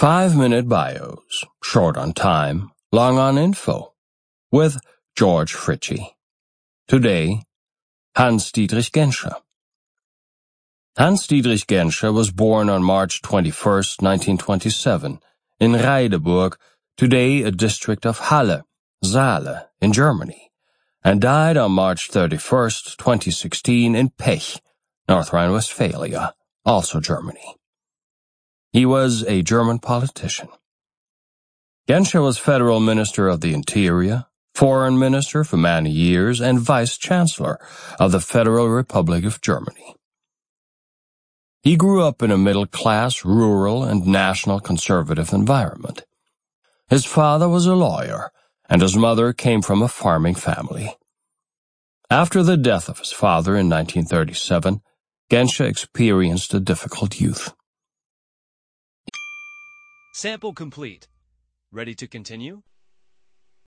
5-minute bios, short on time, long on info, with George Fritchie. Today, Hans-Dietrich Genscher. Hans-Dietrich Genscher was born on March 21, 1927, in Reideburg, today a district of Halle, Saale, in Germany, and died on March 31, 2016, in Pech, North Rhine-Westphalia, also Germany. He was a German politician. Genscher was Federal Minister of the Interior, Foreign Minister for many years, and Vice-Chancellor of the Federal Republic of Germany. He grew up in a middle-class, rural, and national conservative environment. His father was a lawyer, and his mother came from a farming family. After the death of his father in 1937, Genscher experienced a difficult youth. Sample complete. Ready to continue?